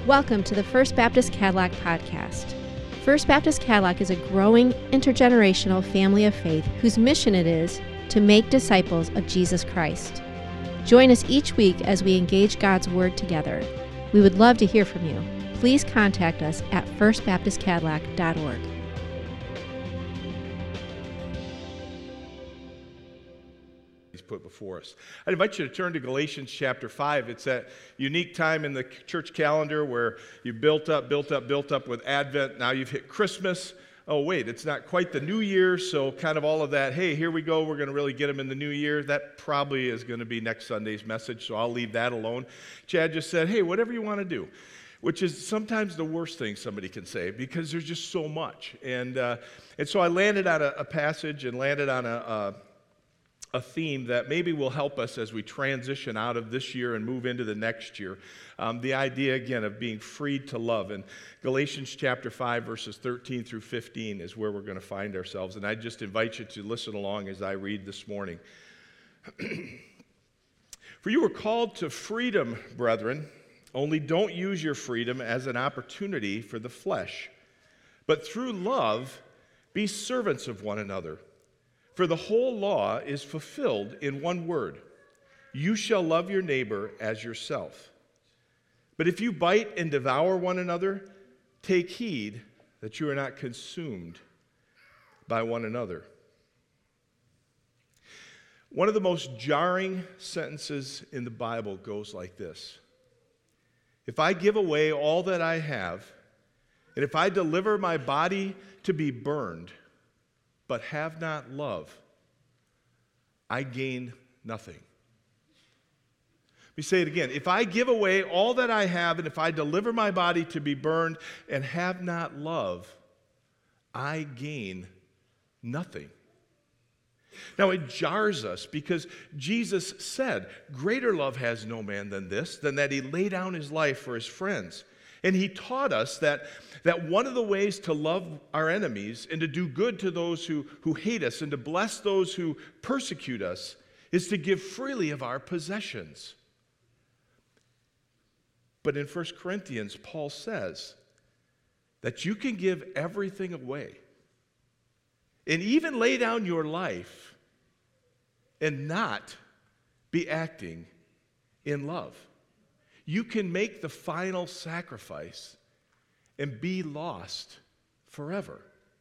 Welcome to the First Baptist Cadillac podcast. First Baptist Cadillac is a growing intergenerational family of faith whose mission it is to make disciples of Jesus Christ. Join us each week as we engage God's Word together. We would love to hear from you. Please contact us at firstbaptistcadillac.org. Put before us. I'd invite you to turn to Galatians chapter 5. It's that unique time in the church calendar where you built up with Advent. Now you've hit Christmas. Oh, wait, it's not quite the New Year, so kind of all of that, hey, here we go, we're going to really get them in the New Year. That probably is going to be next Sunday's message, so I'll leave that alone. Chad just said, hey, whatever you want to do, which is sometimes the worst thing somebody can say because there's just so much. And so I landed on a passage and landed on a theme that maybe will help us as we transition out of this year and move into the next year. The idea, again, of being freed to love. And Galatians chapter 5, verses 13 through 15 is where we're going to find ourselves. And I just invite you to listen along as I read this morning. For you were called to freedom, brethren, only don't use your freedom as an opportunity for the flesh, but through love be servants of one another. For the whole law is fulfilled in one word: you shall love your neighbor as yourself. But if you bite and devour one another, take heed that you are not consumed by one another. One of the most jarring sentences in the Bible goes like this: if I give away all that I have, and if I deliver my body to be burned, but have not love, I gain nothing. Let me say it again. If I give away all that I have, and if I deliver my body to be burned and have not love, I gain nothing. Now, it jars us because Jesus said, greater love has no man than this, than that he lay down his life for his friends. And he taught us that one of the ways to love our enemies and to do good to those who hate us and to bless those who persecute us is to give freely of our possessions. But in 1 Corinthians, Paul says that you can give everything away and even lay down your life and not be acting in love. You can make the final sacrifice and be lost forever.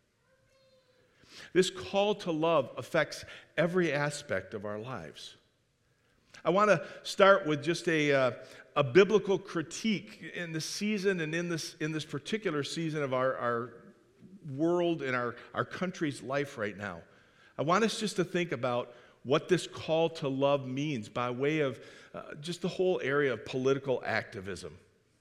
This call to love affects every aspect of our lives. I want to start with just a biblical critique in the season and in this particular season of our world and our country's life right now. I want us just to think about what this call to love means by way of just the whole area of political activism.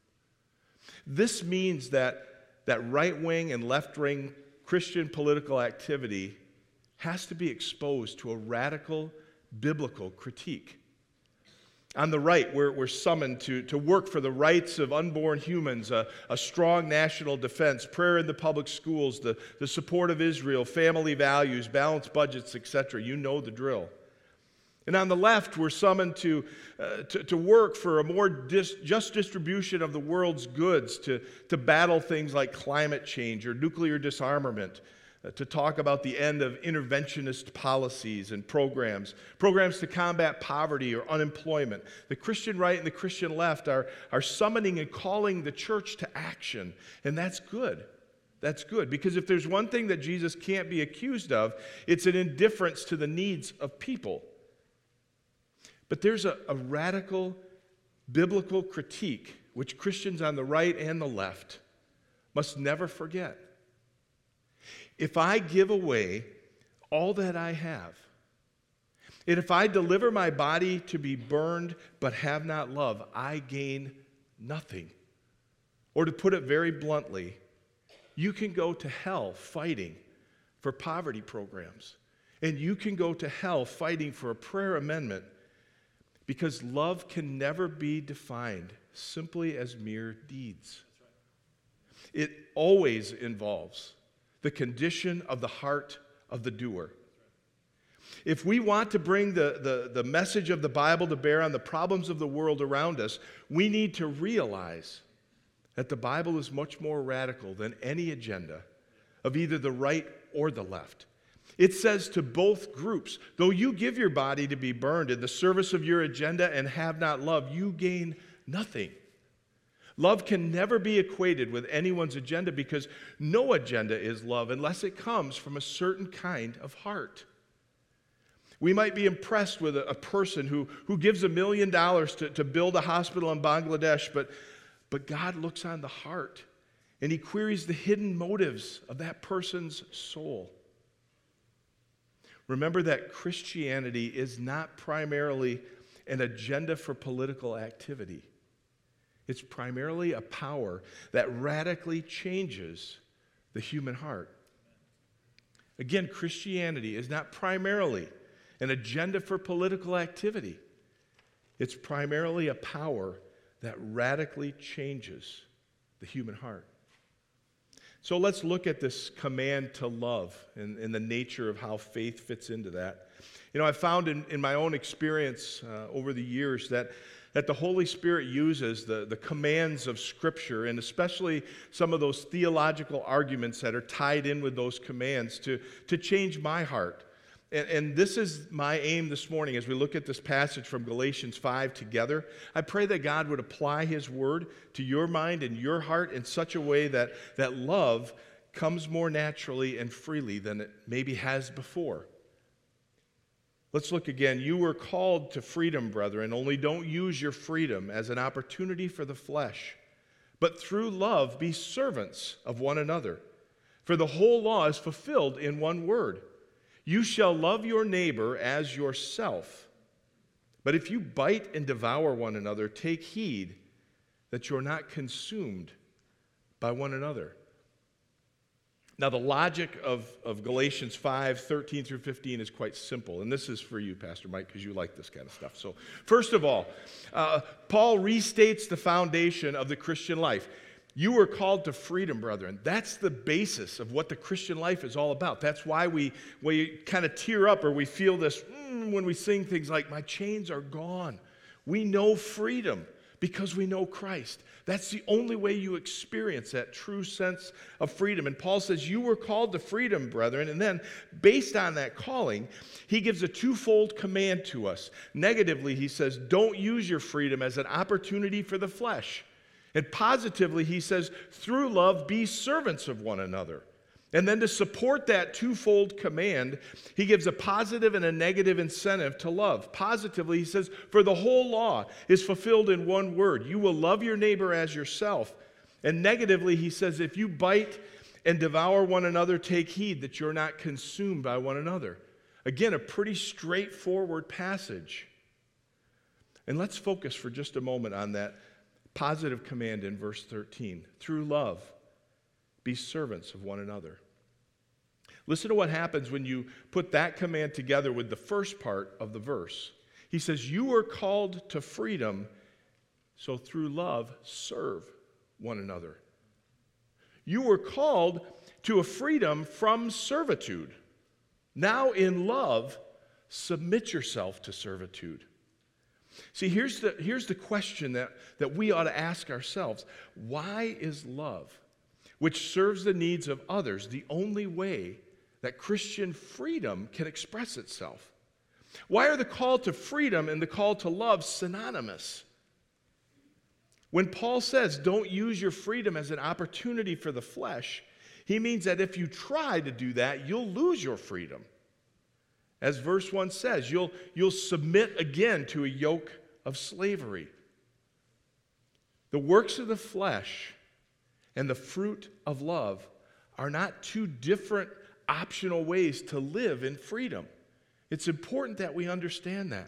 This means that right-wing and left-wing Christian political activity has to be exposed to a radical biblical critique. On the right, we're summoned to work for the rights of unborn humans, a strong national defense, prayer in the public schools, the support of Israel, family values, balanced budgets, etc. You know the drill. And on the left, we're summoned to work for a more just distribution of the world's goods, to battle things like climate change or nuclear disarmament, to talk about the end of interventionist policies and programs to combat poverty or unemployment. The Christian right and the Christian left are summoning and calling the church to action, and that's good. That's good, because if there's one thing that Jesus can't be accused of, it's an indifference to the needs of people. But there's a radical biblical critique which Christians on the right and the left must never forget. If I give away all that I have, and if I deliver my body to be burned but have not love, I gain nothing. Or to put it very bluntly, you can go to hell fighting for poverty programs, and you can go to hell fighting for a prayer amendment, because love can never be defined simply as mere deeds. It always involves the condition of the heart of the doer. If we want to bring the message of the Bible to bear on the problems of the world around us, we need to realize that the Bible is much more radical than any agenda of either the right or the left. It says to both groups, though you give your body to be burned in the service of your agenda and have not love, you gain nothing. Love can never be equated with anyone's agenda because no agenda is love unless it comes from a certain kind of heart. We might be impressed with a person who gives $1 million to build a hospital in Bangladesh, but God looks on the heart and he queries the hidden motives of that person's soul. Remember that Christianity is not primarily an agenda for political activity. It's primarily a power that radically changes the human heart. Again, Christianity is not primarily an agenda for political activity. It's primarily a power that radically changes the human heart. So let's look at this command to love and the nature of how faith fits into that. You know, I've found in my own experience over the years that the Holy Spirit uses the commands of Scripture, and especially some of those theological arguments that are tied in with those commands to change my heart. And this is my aim this morning as we look at this passage from Galatians 5 together. I pray that God would apply His Word to your mind and your heart in such a way that love comes more naturally and freely than it maybe has before. Let's look again. You were called to freedom, brethren, only don't use your freedom as an opportunity for the flesh, but through love be servants of one another. For the whole law is fulfilled in one word. You shall love your neighbor as yourself. But if you bite and devour one another, take heed that you're not consumed by one another. Now, the logic of Galatians 5, 13 through 15 is quite simple. And this is for you, Pastor Mike, because you like this kind of stuff. So, first of all, Paul restates the foundation of the Christian life. You were called to freedom, brethren. That's the basis of what the Christian life is all about. That's why we kind of tear up or we feel this when we sing things like, my chains are gone. We know freedom because we know Christ. That's the only way you experience that true sense of freedom. And Paul says, you were called to freedom, brethren. And then, based on that calling, he gives a twofold command to us. Negatively, he says, don't use your freedom as an opportunity for the flesh. And positively, he says, through love, be servants of one another. And then to support that twofold command, he gives a positive and a negative incentive to love. Positively, he says, for the whole law is fulfilled in one word. You will love your neighbor as yourself. And negatively, he says, if you bite and devour one another, take heed that you're not consumed by one another. Again, a pretty straightforward passage. And let's focus for just a moment on that positive command in verse 13. Through love, be servants of one another. Listen to what happens when you put that command together with the first part of the verse. He says, you are called to freedom, so through love, serve one another. You were called to a freedom from servitude. Now in love, submit yourself to servitude. See, here's the question that we ought to ask ourselves. Why is love, which serves the needs of others, the only way that Christian freedom can express itself? Why are the call to freedom and the call to love synonymous? When Paul says, don't use your freedom as an opportunity for the flesh, he means that if you try to do that, you'll lose your freedom. As verse 1 says, you'll submit again to a yoke of slavery. The works of the flesh and the fruit of love are not two different optional ways to live in freedom. It's important that we understand that.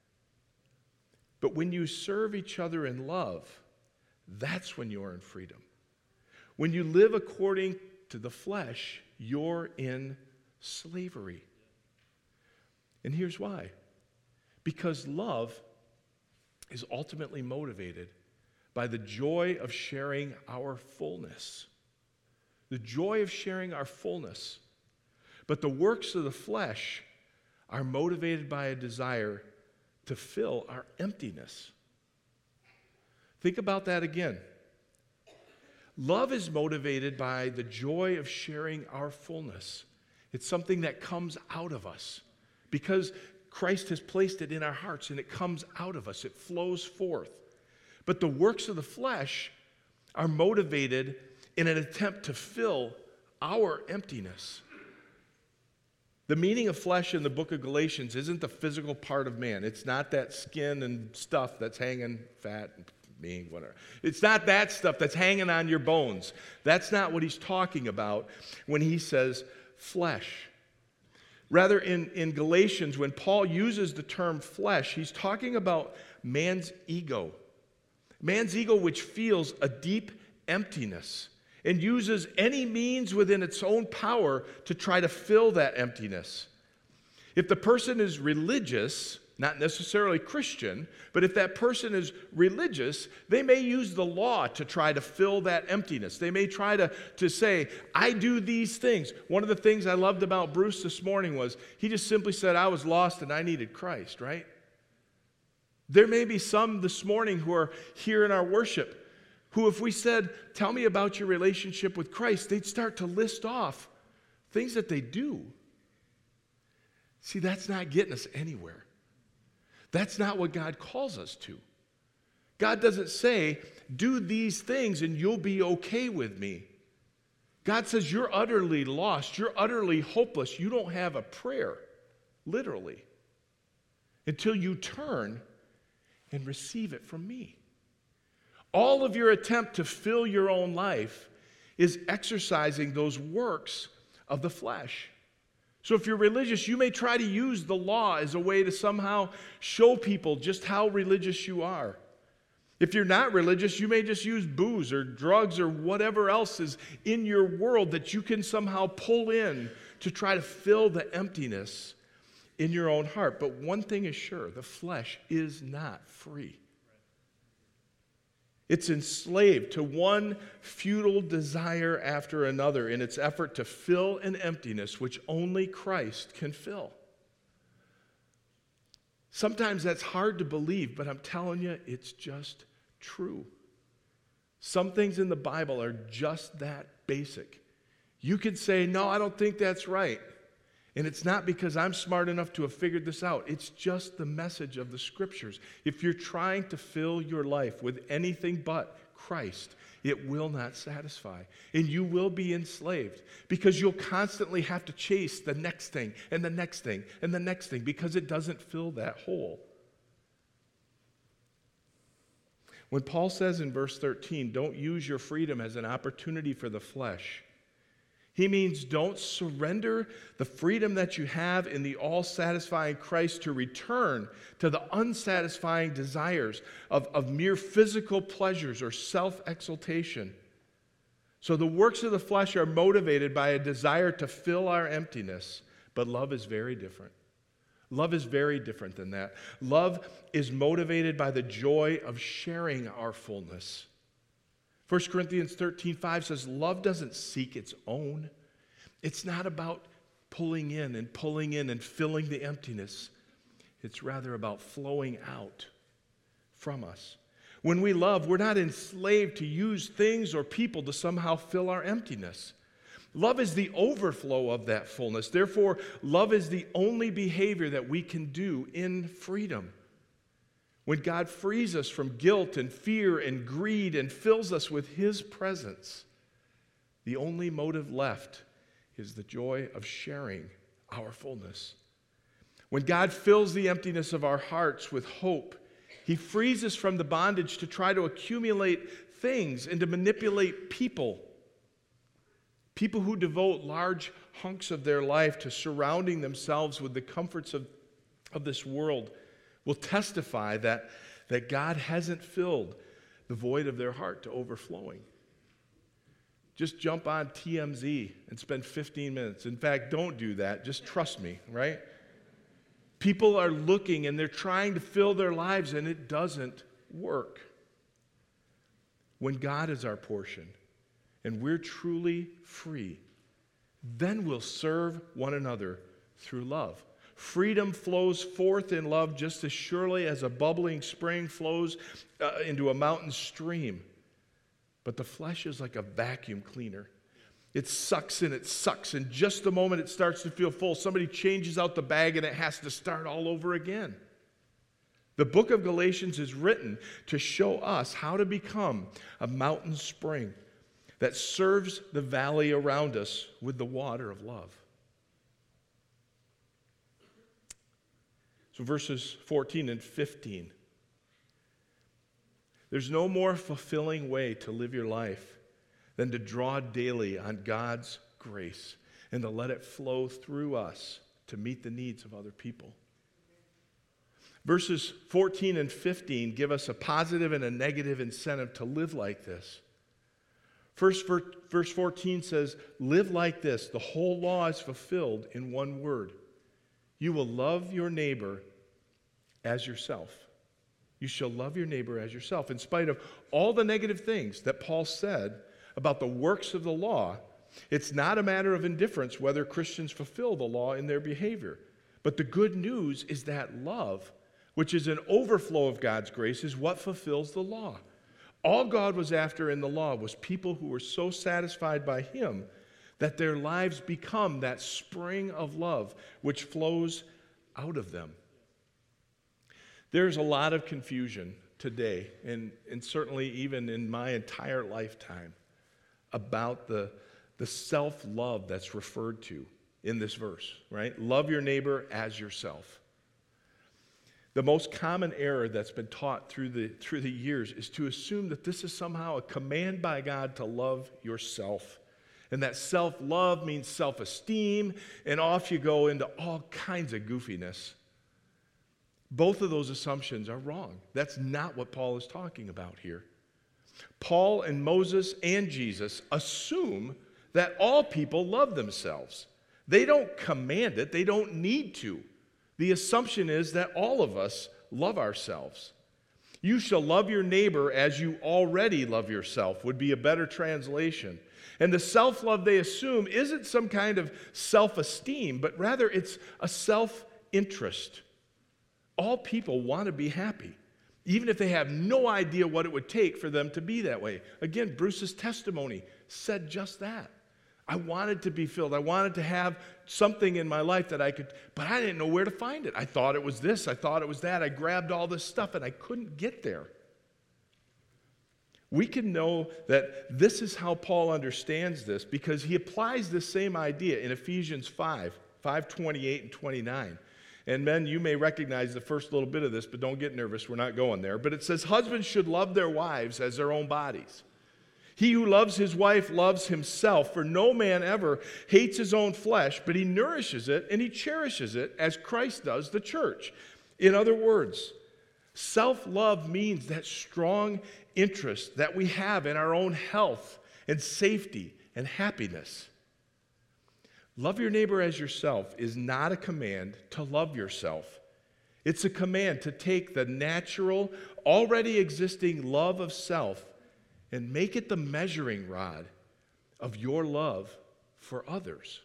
But when you serve each other in love, that's when you're in freedom. When you live according to the flesh, you're in slavery. And here's why. Because love is ultimately motivated by the joy of sharing our fullness. The joy of sharing our fullness. But the works of the flesh are motivated by a desire to fill our emptiness. Think about that again. Love is motivated by the joy of sharing our fullness. It's something that comes out of us because Christ has placed it in our hearts and it comes out of us. It flows forth. But the works of the flesh are motivated in an attempt to fill our emptiness. The meaning of flesh in the book of Galatians isn't the physical part of man. It's not that skin and stuff that's hanging, fat and being whatever. It's not that stuff that's hanging on your bones. That's not what he's talking about when he says flesh. Rather, in Galatians, when Paul uses the term flesh, he's talking about man's ego. Man's ego which feels a deep emptiness and uses any means within its own power to try to fill that emptiness. If the person is religious, not necessarily Christian, but if that person is religious, they may use the law to try to fill that emptiness. They may try to say, I do these things. One of the things I loved about Bruce this morning was he just simply said, I was lost and I needed Christ, right? There may be some this morning who are here in our worship who, if we said, tell me about your relationship with Christ, they'd start to list off things that they do. See, that's not getting us anywhere. That's not what God calls us to. God doesn't say, do these things and you'll be okay with me. God says, you're utterly lost. You're utterly hopeless. You don't have a prayer, literally, until you turn and receive it from me. All of your attempt to fill your own life is exercising those works of the flesh. So if you're religious, you may try to use the law as a way to somehow show people just how religious you are. If you're not religious, you may just use booze or drugs or whatever else is in your world that you can somehow pull in to try to fill the emptiness in your own heart. But one thing is sure, the flesh is not free. It's enslaved to one futile desire after another in its effort to fill an emptiness which only Christ can fill. Sometimes that's hard to believe, but I'm telling you, it's just true. Some things in the Bible are just that basic. You could say, no, I don't think that's right. And it's not because I'm smart enough to have figured this out. It's just the message of the Scriptures. If you're trying to fill your life with anything but Christ, it will not satisfy. And you will be enslaved because you'll constantly have to chase the next thing and the next thing and the next thing because it doesn't fill that hole. When Paul says in verse 13, don't use your freedom as an opportunity for the flesh, he means don't surrender the freedom that you have in the all-satisfying Christ to return to the unsatisfying desires of mere physical pleasures or self-exaltation. So the works of the flesh are motivated by a desire to fill our emptiness, but love is very different. Love is very different than that. Love is motivated by the joy of sharing our fullness. 1 Corinthians 13:5 says, love doesn't seek its own. It's not about pulling in and filling the emptiness. It's rather about flowing out from us. When we love, we're not enslaved to use things or people to somehow fill our emptiness. Love is the overflow of that fullness. Therefore, love is the only behavior that we can do in freedom. When God frees us from guilt and fear and greed and fills us with His presence, the only motive left is the joy of sharing our fullness. When God fills the emptiness of our hearts with hope, He frees us from the bondage to try to accumulate things and to manipulate people. People who devote large hunks of their life to surrounding themselves with the comforts of this world will testify that God hasn't filled the void of their heart to overflowing. Just jump on TMZ and spend 15 minutes. In fact, don't do that. Just trust me, right? People are looking and they're trying to fill their lives and it doesn't work. When God is our portion and we're truly free, then we'll serve one another through love. Freedom flows forth in love just as surely as a bubbling spring flows into a mountain stream. But the flesh is like a vacuum cleaner. It sucks and it sucks, and just the moment it starts to feel full, somebody changes out the bag and it has to start all over again. The book of Galatians is written to show us how to become a mountain spring that serves the valley around us with the water of love. So verses 14 and 15. There's no more fulfilling way to live your life than to draw daily on God's grace and to let it flow through us to meet the needs of other people. Verses 14 and 15 give us a positive and a negative incentive to live like this. First, verse 14 says, live like this. The whole law is fulfilled in one word. You will love your neighbor as yourself. You shall love your neighbor as yourself. In spite of all the negative things that Paul said about the works of the law, it's not a matter of indifference whether Christians fulfill the law in their behavior. But the good news is that love, which is an overflow of God's grace, is what fulfills the law. All God was after in the law was people who were so satisfied by Him that their lives become that spring of love which flows out of them. There's a lot of confusion today, and certainly even in my entire lifetime, about the self-love that's referred to in this verse, right? Love your neighbor as yourself. The most common error that's been taught through the years is to assume that this is somehow a command by God to love yourself. And that self-love means self-esteem, and off you go into all kinds of goofiness. Both of those assumptions are wrong. That's not what Paul is talking about here. Paul and Moses and Jesus assume that all people love themselves. They don't command it. They don't need to. The assumption is that all of us love ourselves. You shall love your neighbor as you already love yourself would be a better translation. And the self-love they assume isn't some kind of self-esteem, but rather it's a self-interest. All people want to be happy, even if they have no idea what it would take for them to be that way. Again, Bruce's testimony said just that. I wanted to be filled. I wanted to have something in my life that I could, but I didn't know where to find it. I thought it was this. I thought it was that. I grabbed all this stuff, and I couldn't get there. We can know that this is how Paul understands this because he applies this same idea in Ephesians 5:28 and 29. And men, you may recognize the first little bit of this, but don't get nervous. We're not going there. But it says, husbands should love their wives as their own bodies. He who loves his wife loves himself, for no man ever hates his own flesh, but he nourishes it and he cherishes it as Christ does the church. In other words, self-love means that strong interest that we have in our own health and safety and happiness. Love your neighbor as yourself is not a command to love yourself. It's a command to take the natural, already existing love of self and make it the measuring rod of your love for others.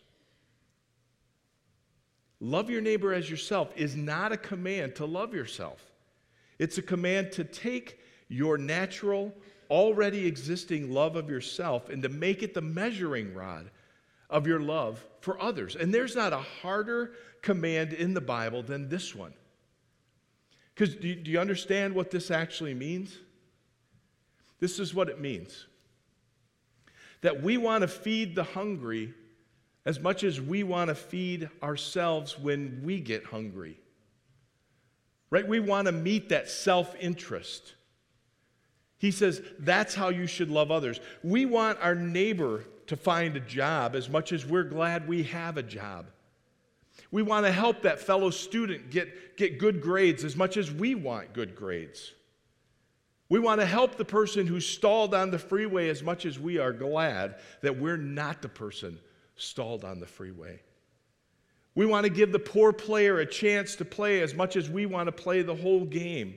Love your neighbor as yourself is not a command to love yourself. It's a command to take your natural, already existing love of yourself and to make it the measuring rod of your love for others. And there's not a harder command in the Bible than this one. Because do you understand what this actually means? This is what it means. That we want to feed the hungry as much as we want to feed ourselves when we get hungry. Right? We want to meet that self-interest. He says that's how you should love others. We want our neighbor to find a job as much as we're glad we have a job. We want to help that fellow student get good grades as much as we want good grades. We want to help the person who's stalled on the freeway as much as we are glad that we're not the person stalled on the freeway. We want to give the poor player a chance to play as much as we want to play the whole game.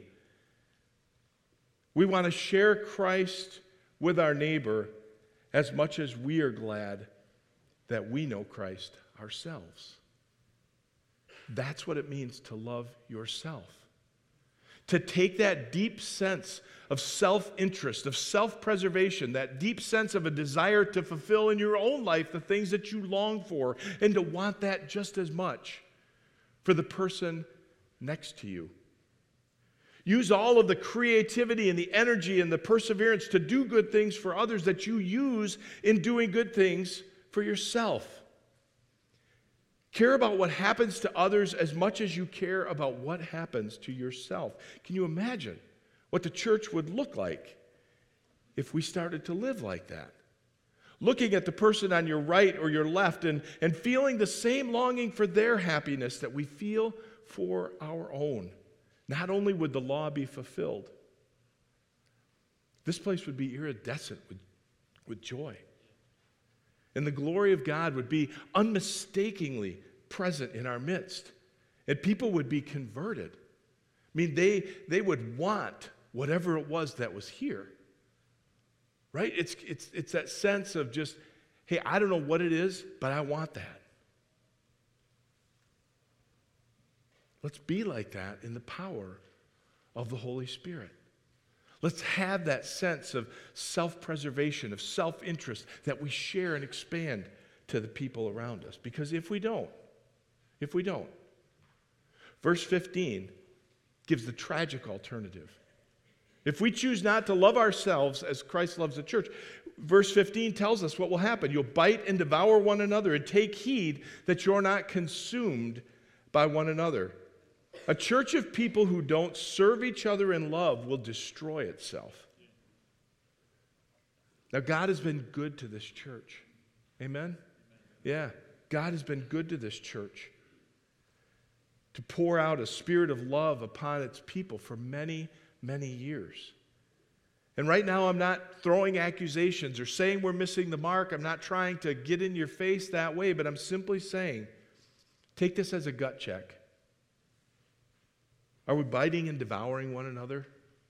We want to share Christ with our neighbor as much as we are glad that we know Christ ourselves. That's what it means to love yourself. to take that deep sense of self-interest, of self-preservation, that deep sense of a desire to fulfill in your own life the things that you long for, and to want that just as much for the person next to you. Use all of the creativity and the energy and the perseverance to do good things for others that you use in doing good things for yourself. Care about what happens to others as much as you care about what happens to yourself. Can you imagine what the church would look like if we started to live like that? Looking at the person on your right or your left and feeling the same longing for their happiness that we feel for our own. Not only would the law be fulfilled, this place would be iridescent with joy. And the glory of God would be unmistakably present in our midst. And people would be converted. I mean, they would want whatever it was that was here. Right? It's that sense of just, hey, I don't know what it is, but I want that. Let's be like that in the power of the Holy Spirit. Let's have that sense of self-preservation, of self-interest that we share and expand to the people around us. Because if we don't, verse 15 gives the tragic alternative. If we choose not to love ourselves as Christ loves the church, verse 15 tells us what will happen. You'll bite and devour one another, and take heed that you're not consumed by one another. A church of people who don't serve each other in love will destroy itself. Now, God has been good to this church. Amen? Yeah, God has been good to this church to pour out a spirit of love upon its people for many, many years. And right now, I'm not throwing accusations or saying we're missing the mark. I'm not trying to get in your face that way, but I'm simply saying, take this as a gut check. Are we biting and devouring one another?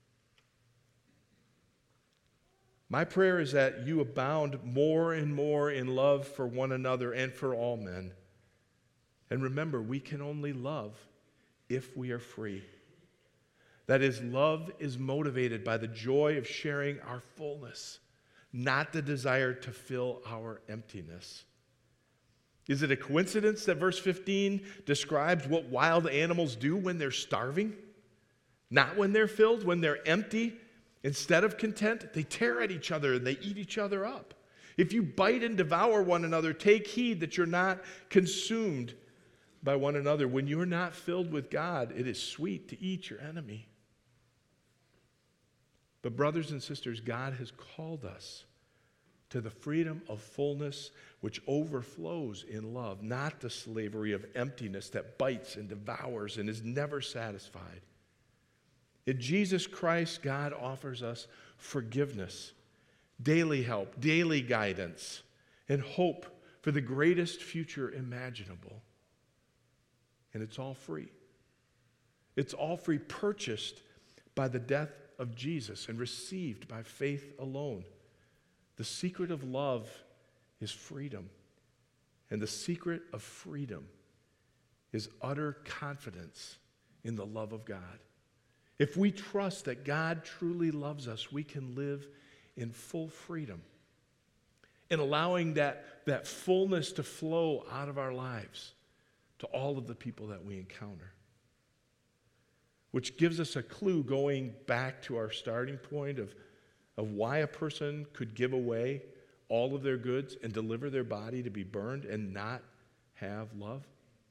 My prayer is that you abound more and more in love for one another and for all men. And remember, we can only love if we are free. That is, love is motivated by the joy of sharing our fullness, not the desire to fill our emptiness. Is it a coincidence that verse 15 describes what wild animals do when they're starving? Not when they're filled, when they're empty. Instead of content, they tear at each other and they eat each other up. If you bite and devour one another, take heed that you're not consumed by one another. When you're not filled with God, it is sweet to eat your enemy. But brothers and sisters, God has called us to the freedom of fullness which overflows in love, not the slavery of emptiness that bites and devours and is never satisfied. In Jesus Christ, God offers us forgiveness, daily help, daily guidance, and hope for the greatest future imaginable. And it's all free. It's all free, purchased by the death of Jesus and received by faith alone. The secret of love is freedom. And the secret of freedom is utter confidence in the love of God. If we trust that God truly loves us, we can live in full freedom and allowing that fullness to flow out of our lives to all of the people that we encounter. Which gives us a clue going back to our starting point of why a person could give away all of their goods and deliver their body to be burned and not have love.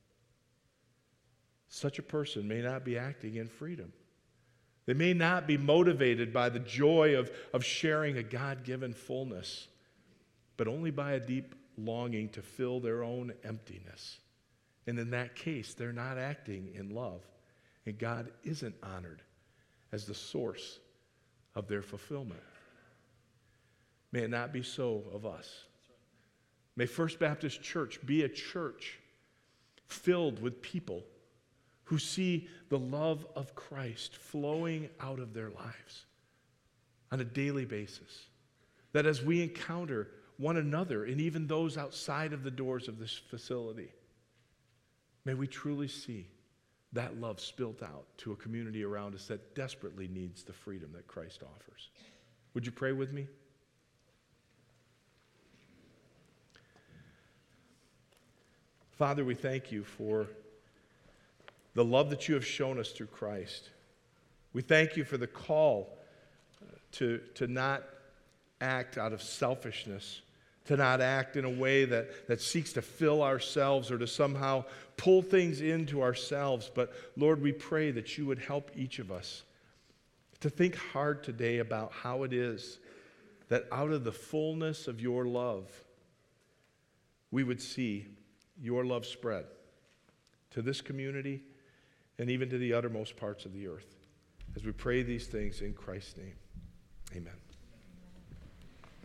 Such a person may not be acting in freedom. They may not be motivated by the joy of sharing a God-given fullness, but only by a deep longing to fill their own emptiness. And in that case, they're not acting in love, and God isn't honored as the source of their fulfillment. May it not be so of us. May First Baptist Church be a church filled with people who see the love of Christ flowing out of their lives on a daily basis. That as we encounter one another and even those outside of the doors of this facility, may we truly see that love spilled out to a community around us that desperately needs the freedom that Christ offers. Would you pray with me? Father, we thank you for the love that you have shown us through Christ. We thank you for the call to not act out of selfishness, to not act in a way that seeks to fill ourselves or to somehow pull things into ourselves. But Lord, we pray that you would help each of us to think hard today about how it is that out of the fullness of your love, we would see your love spread to this community and even to the uttermost parts of the earth. As we pray these things in Christ's name, amen.